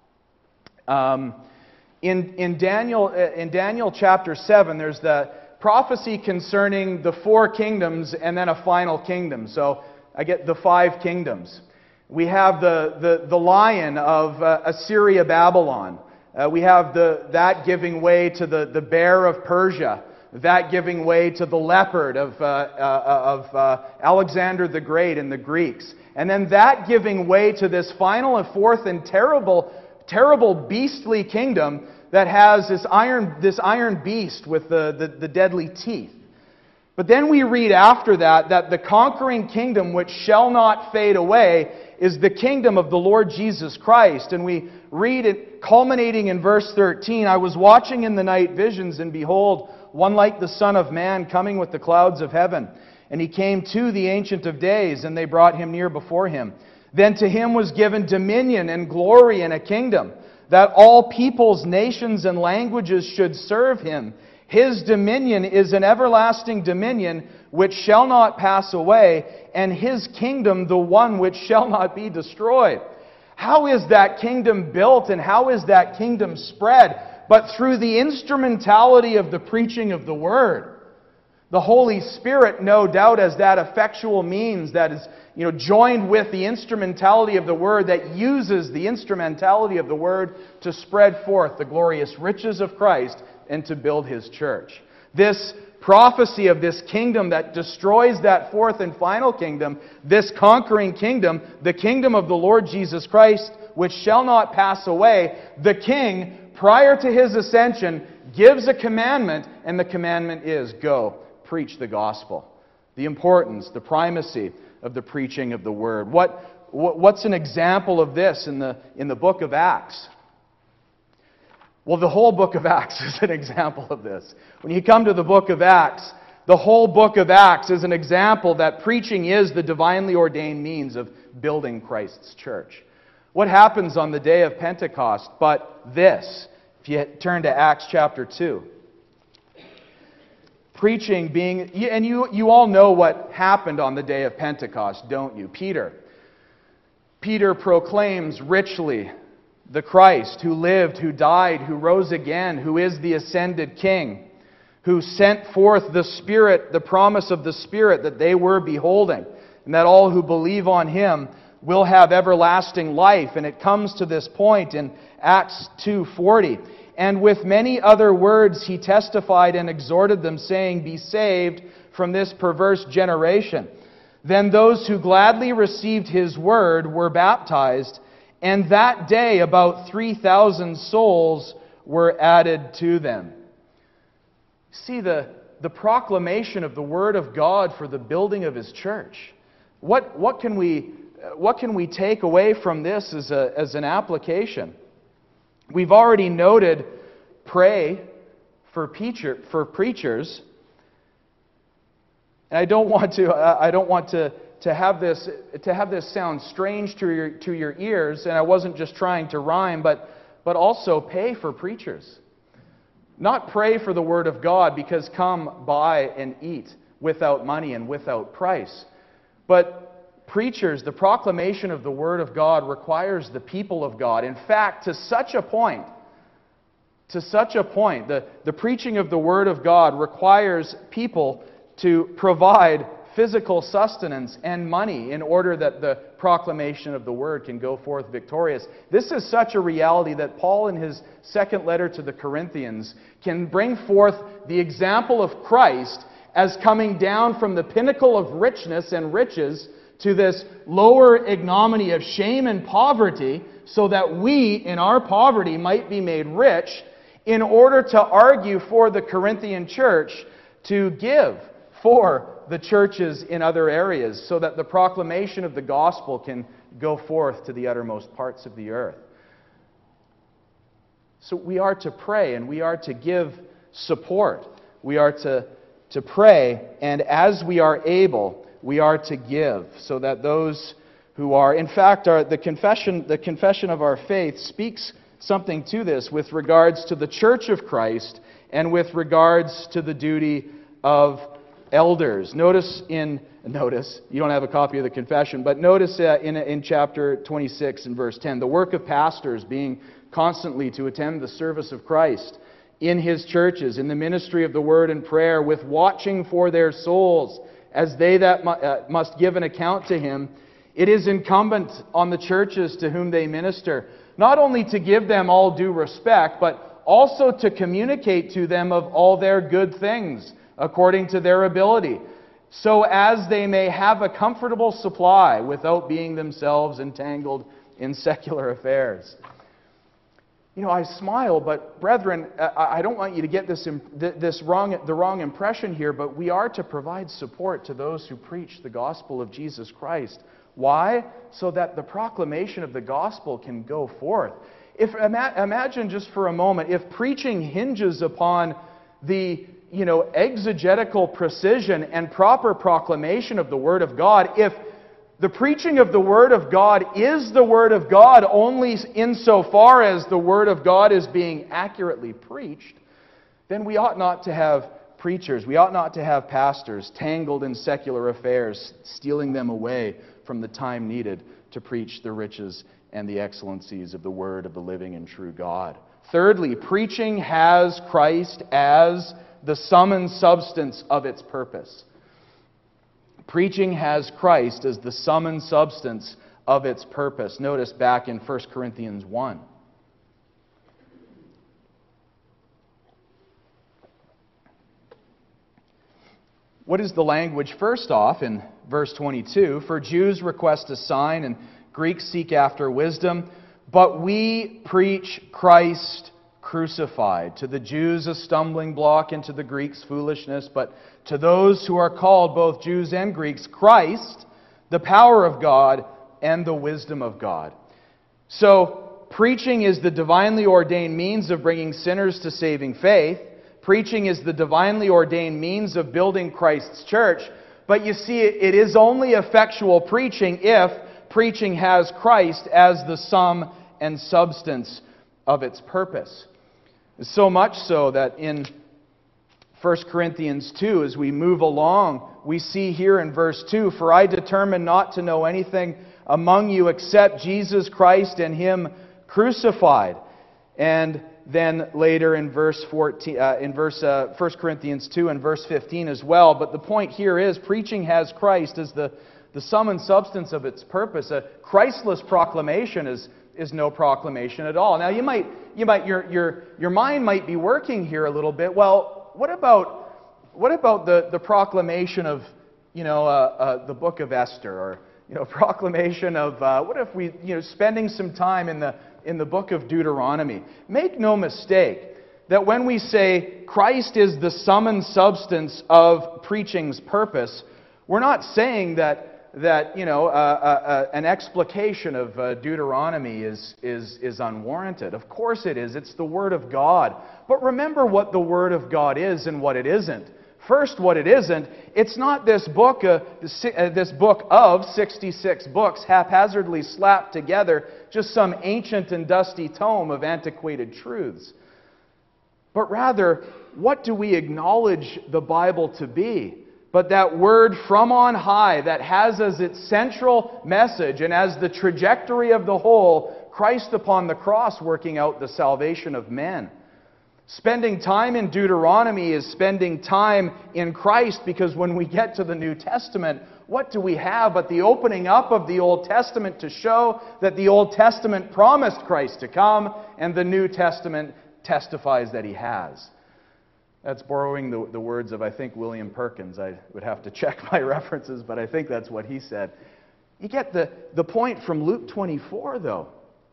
Um, in, in, Daniel, uh, in Daniel chapter seven, there's the prophecy concerning the four kingdoms and then a final kingdom. So I get the five kingdoms. We have the, the, the lion of uh, Assyria, Babylon. Uh, we have the, that giving way to the, the bear of Persia. That giving way to the leopard of, uh, uh, of uh, Alexander the Great and the Greeks. And then that giving way to this final and fourth and terrible, terrible beastly kingdom that has this iron, this iron beast with the, the, the deadly teeth. But then we read after that that the conquering kingdom which shall not fade away is the kingdom of the Lord Jesus Christ. And we read it culminating in verse thirteen, I was watching in the night visions, and behold, one like the Son of Man coming with the clouds of heaven. And he came to the Ancient of Days, and they brought him near before him. Then to him was given dominion and glory and a kingdom, that all peoples, nations, and languages should serve him. His dominion is an everlasting dominion which shall not pass away, and his kingdom the one which shall not be destroyed. How is that kingdom built, and how is that kingdom spread? But through the instrumentality of the preaching of the Word. The Holy Spirit, no doubt, as that effectual means that is, you know, joined with the instrumentality of the Word, that uses the instrumentality of the Word to spread forth the glorious riches of Christ and to build His church. This prophecy of this kingdom that destroys that fourth and final kingdom, this conquering kingdom, the kingdom of the Lord Jesus Christ, which shall not pass away, the King, prior to His ascension, gives a commandment, and the commandment is, go, preach the gospel. The importance, the primacy of the preaching of the Word. What, what, what's an example of this in the, in the book of Acts? Well, the whole book of Acts is an example of this. When you come to the book of Acts, the whole book of Acts is an example that preaching is the divinely ordained means of building Christ's church. What happens on the day of Pentecost but this? If you turn to Acts chapter two. Preaching being, and you, you all know what happened on the day of Pentecost, don't you? Peter. Peter proclaims richly the Christ who lived, who died, who rose again, who is the ascended King, who sent forth the Spirit, the promise of the Spirit that they were beholding, and that all who believe on Him will have everlasting life. And it comes to this point in Acts two forty. And with many other words he testified and exhorted them, saying, be saved from this perverse generation. Then those who gladly received his word were baptized, and that day about three thousand souls were added to them. See, the, the proclamation of the Word of God for the building of His church. What, what, can, we, what can we take away from this as, a, as an application? We've already noted, pray for, preacher, for preachers. And I don't want to, I don't want to, to, have this, to have this sound strange to your, to your ears, and I wasn't just trying to rhyme, but, but also pay for preachers. Not pray for the Word of God, because come buy and eat without money and without price. But preachers, the proclamation of the Word of God requires the people of God. In fact, to such a point, to such a point, the, the preaching of the Word of God requires people to provide physical sustenance and money in order that the proclamation of the Word can go forth victorious. This is such a reality that Paul, in his second letter to the Corinthians, can bring forth the example of Christ as coming down from the pinnacle of richness and riches to this lower ignominy of shame and poverty, so that we, in our poverty, might be made rich, in order to argue for the Corinthian church to give for the churches in other areas, so that the proclamation of the gospel can go forth to the uttermost parts of the earth. So we are to pray, and we are to give support. We are to, to pray, and as we are able, we are to give, so that those who are, in fact, our, the confession, the confession of our faith speaks something to this with regards to the Church of Christ and with regards to the duty of elders. Notice in notice you don't have a copy of the confession, but notice uh, in in chapter twenty-six and verse ten, the work of pastors being constantly to attend the service of Christ in His churches, in the ministry of the word and prayer, with watching for their souls, as they that mu- uh, must give an account to Him. It is incumbent on the churches to whom they minister, not only to give them all due respect, but also to communicate to them of all their good things, according to their ability, so as they may have a comfortable supply without being themselves entangled in secular affairs. You know, I smile, but brethren, I don't want you to get this, this wrong, the wrong impression here, but we are to provide support to those who preach the gospel of Jesus Christ. Why? So that the proclamation of the gospel can go forth. If imagine just for a moment, if preaching hinges upon the, you know, exegetical precision and proper proclamation of the Word of God, if the preaching of the Word of God is the Word of God only insofar as the Word of God is being accurately preached, then we ought not to have preachers, we ought not to have pastors tangled in secular affairs, stealing them away from the time needed to preach the riches and the excellencies of the Word of the living and true God. Thirdly, preaching has Christ as the sum and substance of its purpose. Preaching has Christ as the sum and substance of its purpose. Notice back in First Corinthians one. What is the language? First off, in verse twenty-two, for Jews request a sign and Greeks seek after wisdom, but we preach Christ crucified. To the Jews a stumbling block, and to the Greeks foolishness, but to those who are called, both Jews and Greeks, Christ, the power of God and the wisdom of God. So, preaching is the divinely ordained means of bringing sinners to saving faith. Preaching is the divinely ordained means of building Christ's church. But you see, it is only effectual preaching if preaching has Christ as the sum and substance of its purpose. So much so that in First Corinthians two, as we move along, we see here in verse two, for I determined not to know anything among you except Jesus Christ and Him crucified. And then later in verse fourteen, uh, in verse uh, First Corinthians two and verse fifteen as well. But the point here is, preaching has Christ as the, the sum and substance of its purpose. A Christless proclamation is is no proclamation at all. Now you might you might your your your mind might be working here a little bit. Well, what about what about the, the proclamation of, you know, uh, uh, the book of Esther, or, you know, proclamation of uh, what if we, you know, spending some time in the in the book of Deuteronomy? Make no mistake that when we say Christ is the sum and substance of preaching's purpose, we're not saying that that, you know, uh, uh, uh, an explication of uh, Deuteronomy is, is, is unwarranted. Of course it is. It's the Word of God. But remember what the Word of God is and what it isn't. First, what it isn't, it's not this book, uh, this book of sixty-six books haphazardly slapped together, just some ancient and dusty tome of antiquated truths. But rather, what do we acknowledge the Bible to be? But that word from on high that has as its central message and as the trajectory of the whole, Christ upon the cross working out the salvation of men. Spending time in Deuteronomy is spending time in Christ, because when we get to the New Testament, what do we have but the opening up of the Old Testament to show that the Old Testament promised Christ to come, and the New Testament testifies that He has. That's borrowing the, the words of, I think, William Perkins. I would have to check my references, but I think that's what he said. You get the, the point from Luke twenty-four, though.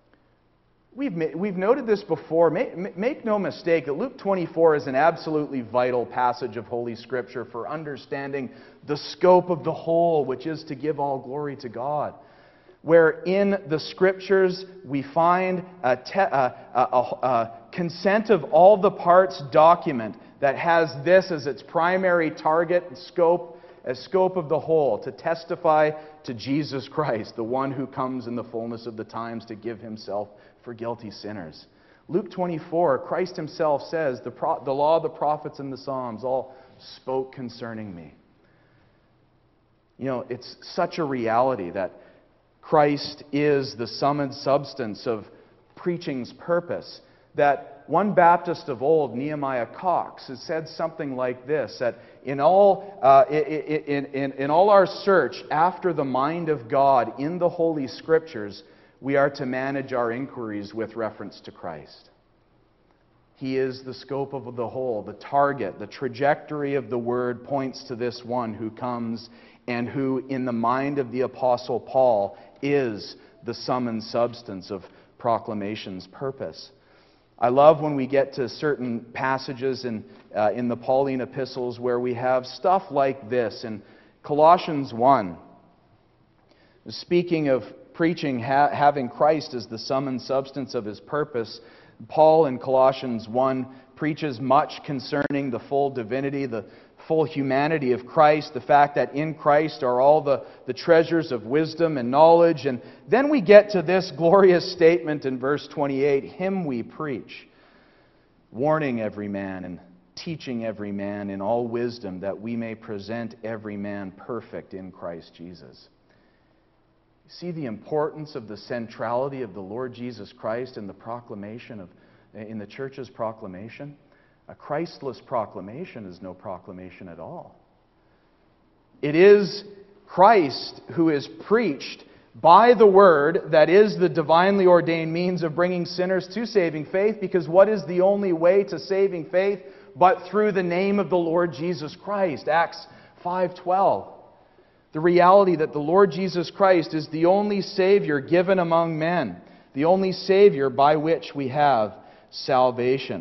We've, we've noted this before. Make, make no mistake that Luke twenty-four is an absolutely vital passage of Holy Scripture for understanding the scope of the whole, which is to give all glory to God. Where in the Scriptures we find a, te, a, a, a, a consent of all the parts document that has this as its primary target and scope, as scope of the whole, to testify to Jesus Christ, the one who comes in the fullness of the times to give Himself for guilty sinners. Luke twenty-four, Christ Himself says, the, pro, the law, the prophets, and the Psalms all spoke concerning me. You know, it's such a reality that Christ is the sum and substance of preaching's purpose, that one Baptist of old, Nehemiah Cox, has said something like this, that in all, uh, in, in, in all our search after the mind of God in the Holy Scriptures, we are to manage our inquiries with reference to Christ. He is the scope of the whole, the target, the trajectory of the Word points to this one who comes and who, in the mind of the Apostle Paul, is the sum and substance of proclamation's purpose. I love when we get to certain passages in, uh, in the Pauline epistles where we have stuff like this. In Colossians one, speaking of preaching, ha- having Christ as the sum and substance of his purpose, Paul in Colossians one preaches much concerning the full divinity, the full humanity of Christ, the fact that in Christ are all the, the treasures of wisdom and knowledge. And then we get to this glorious statement in verse twenty-eight, him we preach, warning every man and teaching every man in all wisdom, that we may present every man perfect in Christ Jesus. You see the importance of the centrality of the Lord Jesus Christ in the proclamation of, in the church's proclamation? A Christless proclamation is no proclamation at all. It is Christ who is preached by the Word that is the divinely ordained means of bringing sinners to saving faith, because what is the only way to saving faith but through the name of the Lord Jesus Christ? Acts five twelve. The reality that the Lord Jesus Christ is the only Savior given among men, the only Savior by which we have salvation.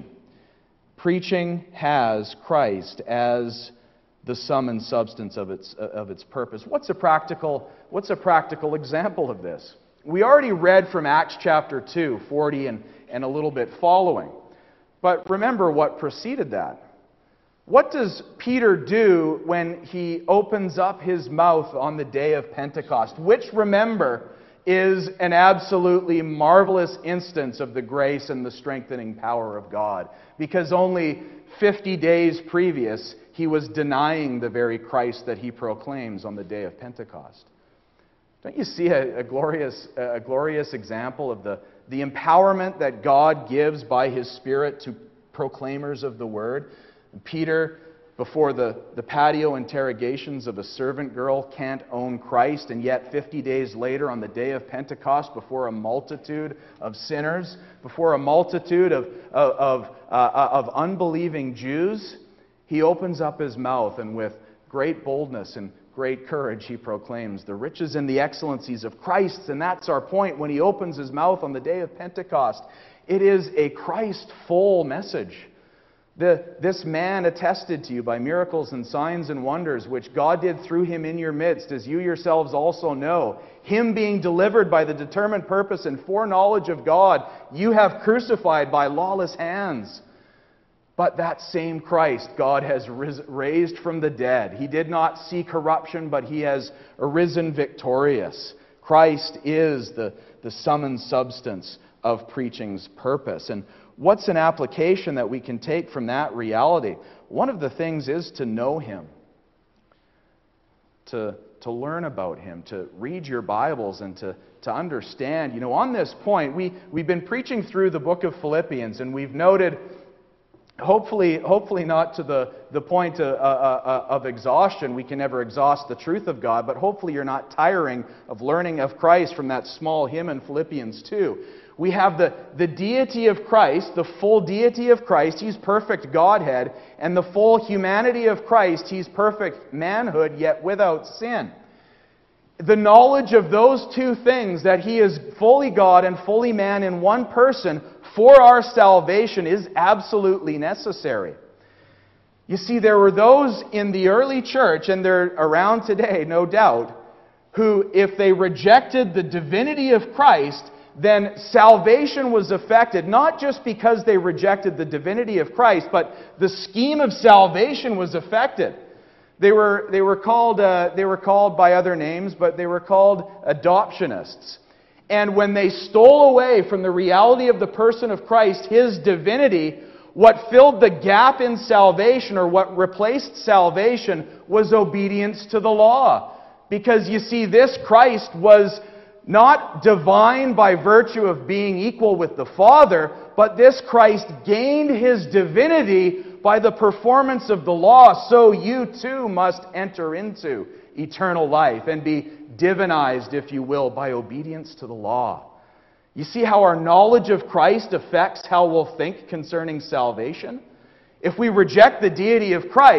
Preaching has Christ as the sum and substance of its, of its purpose. What's a practical, what's a practical example of this? We already read from Acts chapter two, forty and, and a little bit following. But remember what preceded that. What does Peter do when he opens up his mouth on the day of Pentecost? Which, remember, is an absolutely marvelous instance of the grace and the strengthening power of God. Because only fifty days previous, he was denying the very Christ that he proclaims on the day of Pentecost. Don't you see a, a glorious, a glorious example of the, the empowerment that God gives by his Spirit to proclaimers of the Word? Peter, before the, the patio interrogations of a servant girl, can't own Christ, and yet fifty days later, on the day of Pentecost, before a multitude of sinners, before a multitude of, of, of, uh, of unbelieving Jews, he opens up his mouth, and with great boldness and great courage he proclaims the riches and the excellencies of Christ. And that's our point when he opens his mouth on the day of Pentecost. It is a Christ-full message. The, this man attested to you by miracles and signs and wonders, which God did through him in your midst, as you yourselves also know. Him being delivered by the determined purpose and foreknowledge of God, you have crucified by lawless hands. But that same Christ God has ris- raised from the dead. He did not see corruption, but he has arisen victorious. Christ is the, the sum and substance of preaching's purpose. And what's an application that we can take from that reality? One of the things is to know him, to, to learn about him, to read your Bibles and to, to understand. You know, on this point, we, we've been preaching through the book of Philippians, and we've noted, hopefully hopefully not to the, the point of, uh, uh, of exhaustion, we can never exhaust the truth of God, but hopefully you're not tiring of learning of Christ from that small hymn in Philippians two. We have the, the deity of Christ, the full deity of Christ, he's perfect Godhead, and the full humanity of Christ, he's perfect manhood, yet without sin. The knowledge of those two things, that he is fully God and fully man in one person for our salvation, is absolutely necessary. You see, there were those in the early church, and they're around today, no doubt, who, if they rejected the divinity of Christ, then salvation was affected, not just because they rejected the divinity of Christ, but the scheme of salvation was affected. They were, they were called, uh, they were called by other names, but they were called adoptionists. And when they stole away from the reality of the person of Christ, his divinity, what filled the gap in salvation, or what replaced salvation, was obedience to the law. Because you see, this Christ was not divine by virtue of being equal with the Father, but this Christ gained his divinity by the performance of the law. So you too must enter into eternal life and be divinized, if you will, by obedience to the law. You see how our knowledge of Christ affects how we'll think concerning salvation? If we reject the deity of Christ,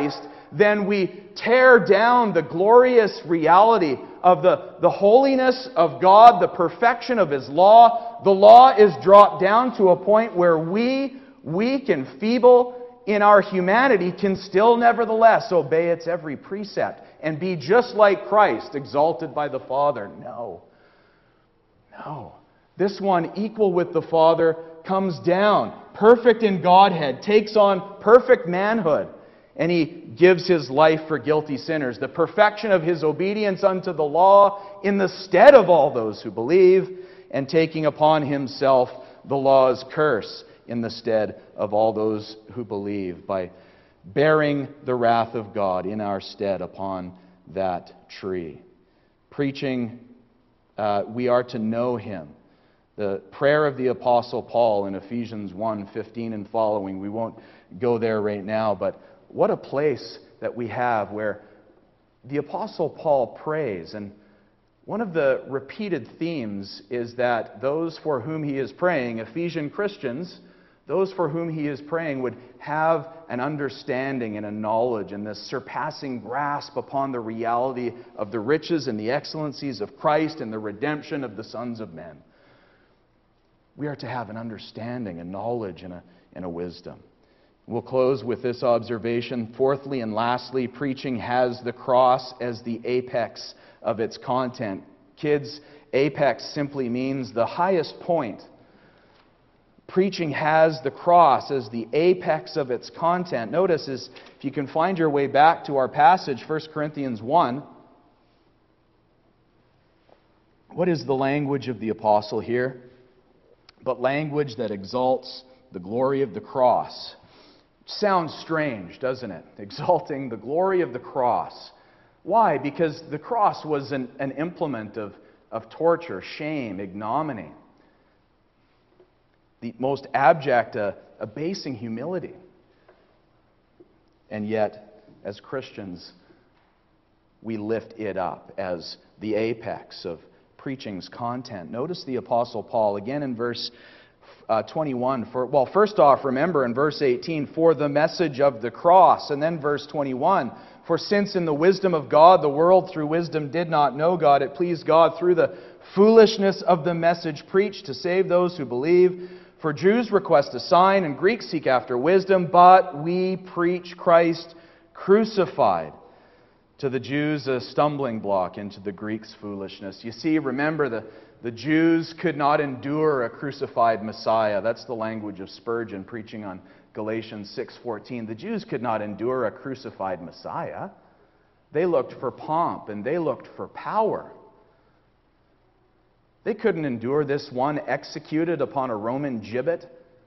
then we tear down the glorious reality of the, the holiness of God, the perfection of His law. The law is dropped down to a point where we, weak and feeble in our humanity, can still nevertheless obey its every precept and be just like Christ, exalted by the Father. No. No. This one, equal with the Father, comes down, perfect in Godhead, takes on perfect manhood, and He gives His life for guilty sinners. The perfection of His obedience unto the law in the stead of all those who believe, and taking upon Himself the law's curse in the stead of all those who believe, by bearing the wrath of God in our stead upon that tree. Preaching, uh, we are to know Him. The prayer of the Apostle Paul in Ephesians one fifteen and following, we won't go there right now, but what a place that we have where the Apostle Paul prays. And one of the repeated themes is that those for whom he is praying, Ephesian Christians, those for whom he is praying, would have an understanding and a knowledge and this surpassing grasp upon the reality of the riches and the excellencies of Christ and the redemption of the sons of men. We are to have an understanding, a knowledge, and a, and a wisdom. We'll close with this observation. Fourthly and lastly, preaching has the cross as the apex of its content. Kids, apex simply means the highest point. Preaching has the cross as the apex of its content. Notice, is, if you can find your way back to our passage, First Corinthians one, what is the language of the apostle here? But language that exalts the glory of the cross. Sounds strange, doesn't it? Exalting the glory of the cross. Why? Because the cross was an, an implement of, of torture, shame, ignominy. The most abject, uh, abasing humility. And yet, as Christians, we lift it up as the apex of preaching's content. Notice the Apostle Paul again in verse uh, twenty-one. For, well, first off, remember in verse eighteen, for the message of the cross. And then verse twenty-one, for since in the wisdom of God, the world through wisdom did not know God, it pleased God through the foolishness of the message preached to save those who believe. For Jews request a sign, and Greeks seek after wisdom, but we preach Christ crucified. To the Jews a stumbling block, and to the Greeks foolishness. You see, remember, the, the Jews could not endure a crucified Messiah. That's the language of Spurgeon preaching on Galatians six fourteen. The Jews could not endure a crucified Messiah. They looked for pomp, and they looked for power. They couldn't endure this one executed upon a Roman gibbet.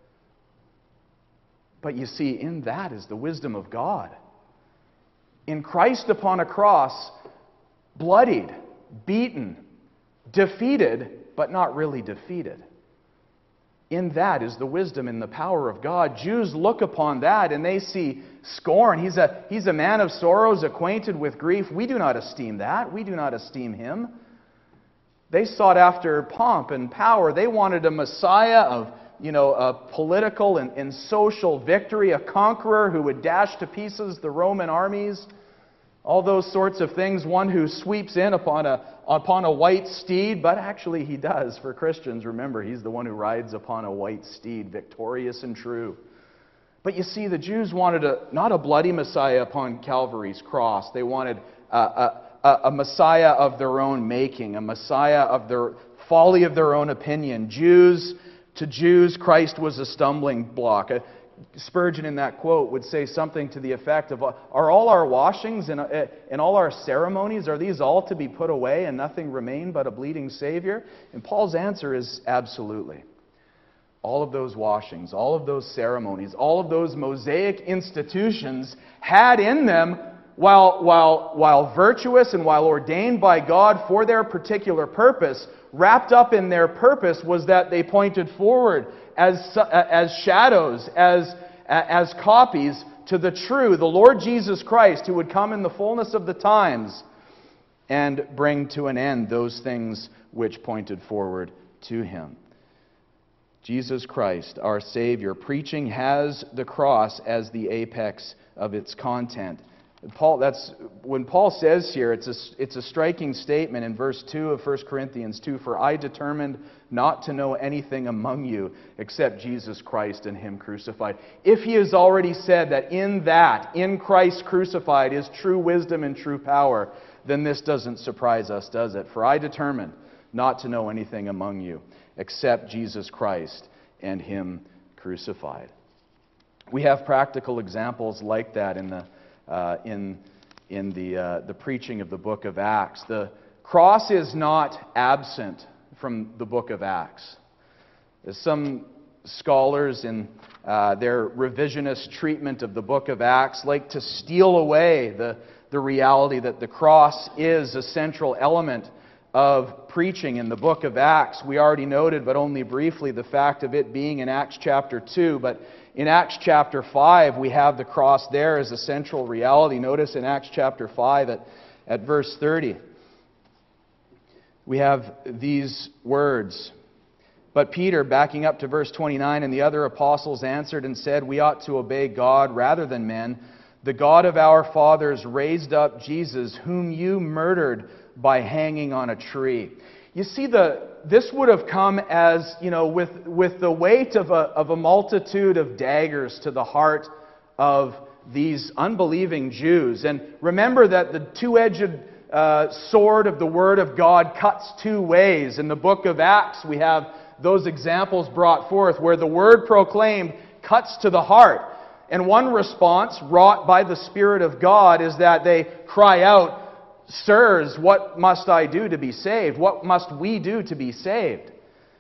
But you see, in that is the wisdom of God. In Christ upon a cross, bloodied, beaten, defeated, but not really defeated. In that is the wisdom and the power of God. Jews look upon that and they see scorn. He's a, he's a man of sorrows, acquainted with grief. We do not esteem that. We do not esteem him. They sought after pomp and power. They wanted a Messiah of, you know, a political and, and social victory, a conqueror who would dash to pieces the Roman armies. All those sorts of things. One who sweeps in upon a, upon a white steed, but actually he does for Christians. Remember, he's the one who rides upon a white steed, victorious and true. But you see, the Jews wanted a, not a bloody Messiah upon Calvary's cross. They wanted a, a A, a Messiah of their own making, a Messiah of their folly of their own opinion. Jews, to Jews, Christ was a stumbling block. A, Spurgeon in that quote would say something to the effect of, are all our washings and, and all our ceremonies, are these all to be put away and nothing remain but a bleeding Savior? And Paul's answer is absolutely. All of those washings, all of those ceremonies, all of those Mosaic institutions had in them, While, while, while virtuous and while ordained by God for their particular purpose, wrapped up in their purpose was that they pointed forward as, as shadows, as, as copies to the true, the Lord Jesus Christ, who would come in the fullness of the times and bring to an end those things which pointed forward to Him. Jesus Christ, our Savior, preaching has the cross as the apex of its content. Paul, that's when Paul says here, it's a, it's a striking statement in verse two of First Corinthians two, "For I determined not to know anything among you except Jesus Christ and Him crucified." If he has already said that in that, in Christ crucified, is true wisdom and true power, then this doesn't surprise us, does it? "For I determined not to know anything among you except Jesus Christ and Him crucified." We have practical examples like that in the Uh, in in the uh, the preaching of the book of Acts. The cross is not absent from the book of Acts. Some scholars in uh, their revisionist treatment of the book of Acts like to steal away the, the reality that the cross is a central element of preaching in the book of Acts. We already noted, but only briefly, the fact of it being in Acts chapter two, but in Acts chapter five, we have the cross there as a central reality. Notice in Acts chapter five at, at verse thirty, we have these words. "But Peter," backing up to verse twenty-nine, "and the other apostles answered and said, 'We ought to obey God rather than men. The God of our fathers raised up Jesus, whom you murdered by hanging on a tree.'" You see, the this would have come as, you know, with, with the weight of a, of a multitude of daggers to the heart of these unbelieving Jews. And remember that the two-edged uh, sword of the Word of God cuts two ways. In the book of Acts, we have those examples brought forth where the Word proclaimed cuts to the heart. And one response wrought by the Spirit of God is that they cry out, "Sirs, what must I do to be saved? What must we do to be saved?"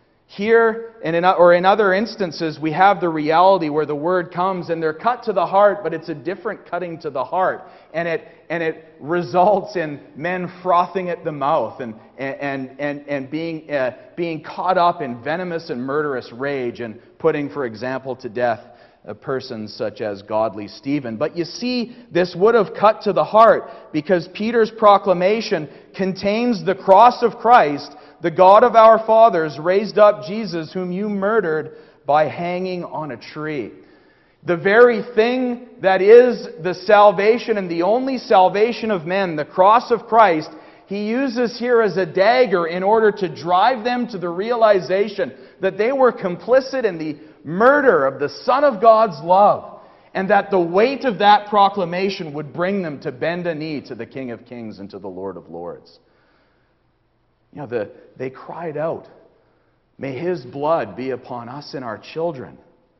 Here, and in, or in other instances, we have the reality where the word comes and they're cut to the heart, but it's a different cutting to the heart. And it, and it results in men frothing at the mouth and, and, and, and being, uh, being caught up in venomous and murderous rage and putting, for example, to death a person such as godly Stephen. But you see, this would have cut to the heart because Peter's proclamation contains the cross of Christ. "The God of our fathers raised up Jesus, whom you murdered by hanging on a tree." The very thing that is the salvation and the only salvation of men, the cross of Christ, he uses here as a dagger in order to drive them to the realization that they were complicit in the murder of the Son of God's love, and that the weight of that proclamation would bring them to bend a knee to the King of Kings and to the Lord of Lords. You know, the, they cried out, "May His blood be upon us and our children."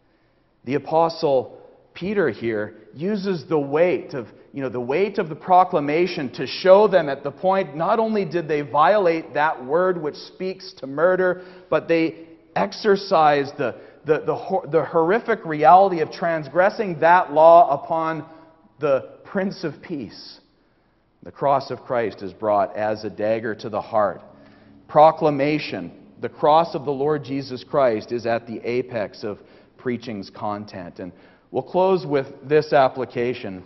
The Apostle Peter here uses the weight of, you know, the weight of the proclamation to show them at the point not only did they violate that word which speaks to murder, but they exercised the The, the, the horrific reality of transgressing that law upon the Prince of Peace. The cross of Christ is brought as a dagger to the heart. Proclamation, the cross of the Lord Jesus Christ, is at the apex of preaching's content. And we'll close with this application,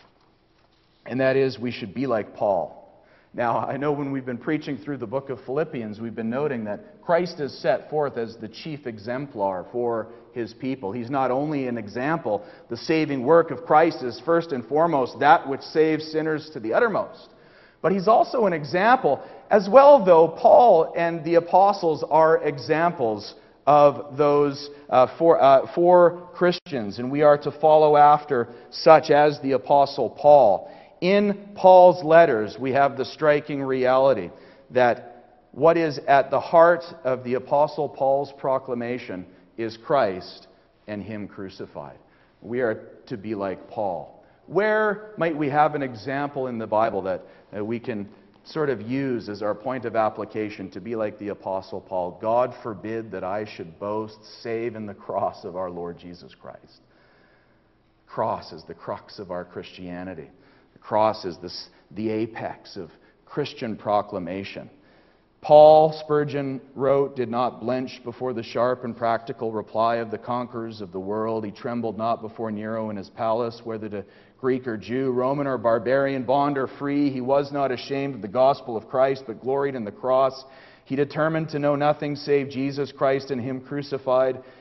and that is we should be like Paul. Now, I know when we've been preaching through the book of Philippians, we've been noting that Christ is set forth as the chief exemplar for His people. He's not only an example. The saving work of Christ is first and foremost that which saves sinners to the uttermost. But He's also an example, as well though Paul and the apostles are examples of those uh, for, uh, for Christians, and we are to follow after such as the apostle Paul. In Paul's letters, we have the striking reality that what is at the heart of the Apostle Paul's proclamation is Christ and Him crucified. We are to be like Paul. Where might we have an example in the Bible that uh, we can sort of use as our point of application to be like the Apostle Paul? God forbid that I should boast save in the cross of our Lord Jesus Christ. Cross is the crux of our Christianity. Cross is this, the apex of Christian proclamation. Paul, Spurgeon wrote, did not blench before the sharp and practical reply of the conquerors of the world. He trembled not before Nero in his palace, whether to Greek or Jew, Roman or barbarian, bond or free. He was not ashamed of the gospel of Christ, but gloried in the cross. He determined to know nothing save Jesus Christ and Him crucified.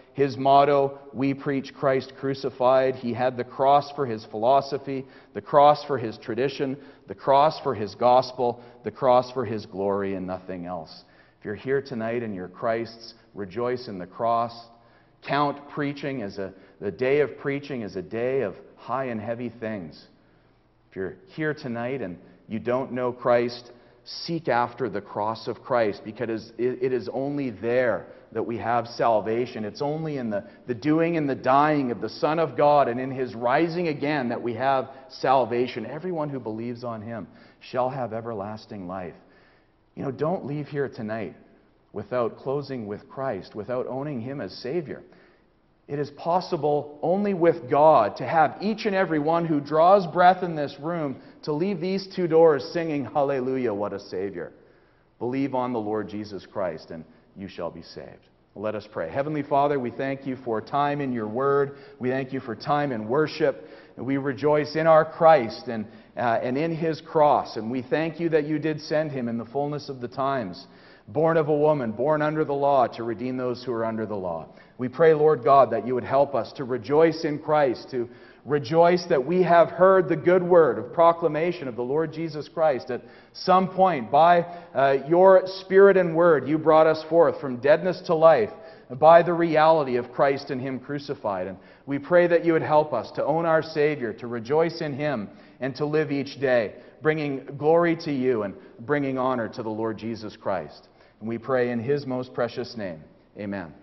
his motto, "We preach Christ crucified." He had the cross for his philosophy, the cross for his tradition, the cross for his gospel, the cross for his glory, and nothing else. If you're here tonight and you're Christ's, rejoice in the cross. Count preaching as a, the day of preaching as a day of high and heavy things. If you're here tonight and you don't know Christ, seek after the cross of Christ, because it is only there that we have salvation. It's only in the, the doing and the dying of the Son of God and in his rising again that we have salvation. Everyone who believes on him shall have everlasting life. You know, don't leave here tonight without closing with Christ, without owning him as Savior. It is possible only with God to have each and every one who draws breath in this room to leave these two doors singing, "Hallelujah, what a Savior." Believe on the Lord Jesus Christ and you shall be saved. Let us pray. Heavenly Father, we thank you for time in your word. We thank you for time in worship. And we rejoice in our Christ and, uh, and in his cross. And we thank you that you did send him in the fullness of the times, born of a woman, born under the law, to redeem those who are under the law. We pray, Lord God, that you would help us to rejoice in Christ, to rejoice that we have heard the good word of proclamation of the Lord Jesus Christ. At some point, by uh, your Spirit and word, you brought us forth from deadness to life by the reality of Christ and him crucified. And we pray that you would help us to own our Savior, to rejoice in him, and to live each day, bringing glory to you and bringing honor to the Lord Jesus Christ. And we pray in his most precious name. Amen.